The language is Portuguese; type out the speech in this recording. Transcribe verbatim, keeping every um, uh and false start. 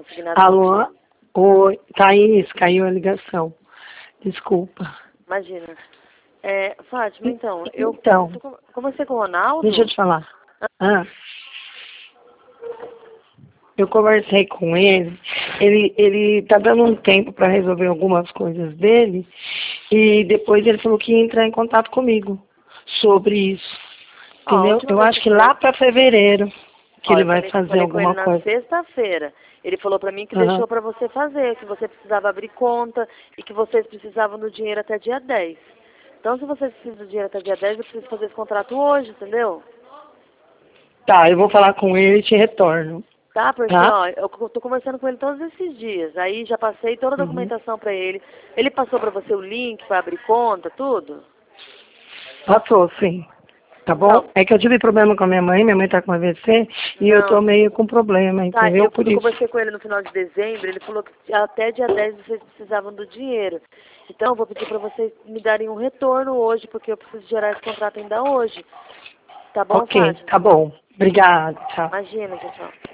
consegui nada. Alô? Oi, Thaís, caiu a ligação. Desculpa. Imagina. É, Fátima, então, eu Então, tô, conversei com o Ronaldo. deixa eu te falar. Ah, eu conversei com ele, ele, ele tá dando um tempo para resolver algumas coisas dele, e depois ele falou que ia entrar em contato comigo sobre isso. Ó, a Entendeu? última Eu vez acho que que eu falei, lá para fevereiro que ó, ele eu vai falei, fazer falei com ele alguma na coisa. sexta-feira. Ele falou pra mim que Aham. deixou pra você fazer, que você precisava abrir conta e que vocês precisavam do dinheiro até dia dez. Então, se vocês precisam do dinheiro até dia dez, eu preciso fazer esse contrato hoje, entendeu? Tá, eu vou falar com ele e te retorno. Tá? Porque, Tá? ó, eu co- tô conversando com ele todos esses dias. Aí já passei toda a Uhum. documentação pra ele. Ele passou pra você o link pra abrir conta, tudo? Passou, sim. Tá bom? Não, É que eu tive problema com a minha mãe, minha mãe tá com A V C e eu tô não. meio com problema, Tá, entendeu? eu, Por eu isso. conversei com ele no final de dezembro, ele falou que até dia dez vocês precisavam do dinheiro. Então eu vou pedir pra vocês me darem um retorno hoje, porque eu preciso gerar esse contrato ainda hoje. Tá bom, Ok, Fátima? tá bom. Obrigada, tchau. Imagina, tchau, tchau.